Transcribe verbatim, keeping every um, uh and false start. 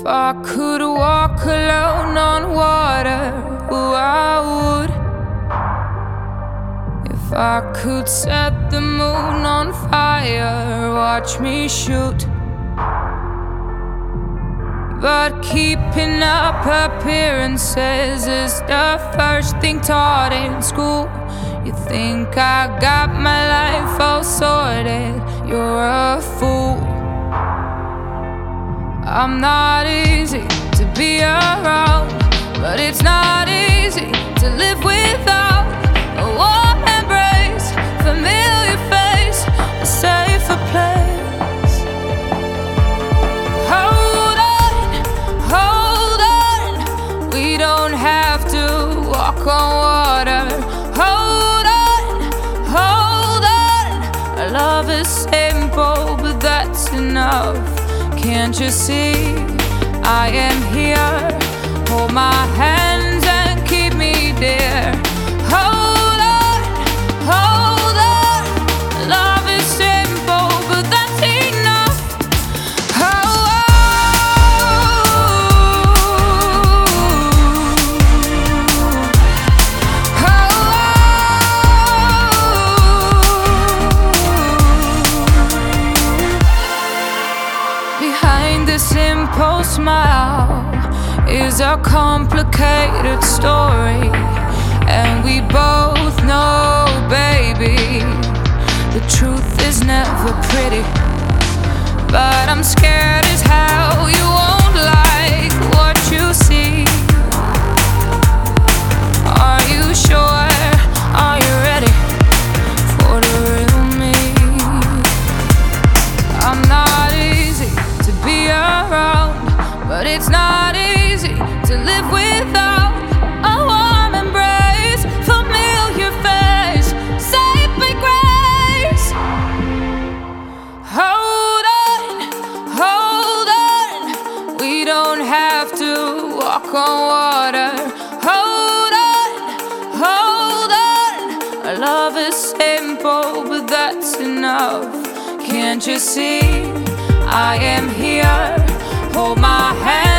If I could walk alone on water, oh, I would. If I could set the moon on fire, watch me shoot. But keeping up appearances is the first thing taught in school. You think I got my life all sorted, you're a fool. I'm not easy to be around, but it's not easy to live without a warm embrace, familiar face, a safer place. Hold on, hold on, we don't have to walk on water. Hold on, hold on, our love is simple, but that's enough. Can't you see I am here? Hold my hands and keep me dear. Hold on, hold on, love is simple, but that's enough. Oh, behind the simple smile is a complicated story, and we both know, baby, the truth is never pretty. But I'm scared as hell you won't like what you see. Are you sure? Are you ready for the real me? I'm not easy to be around, but it's not easy to live without a warm embrace, familiar face, safe with grace. Hold on, hold on, we don't have to walk on water. Hold on, hold on, our love is simple, but that's enough. Can't you see I am here? Hold my hand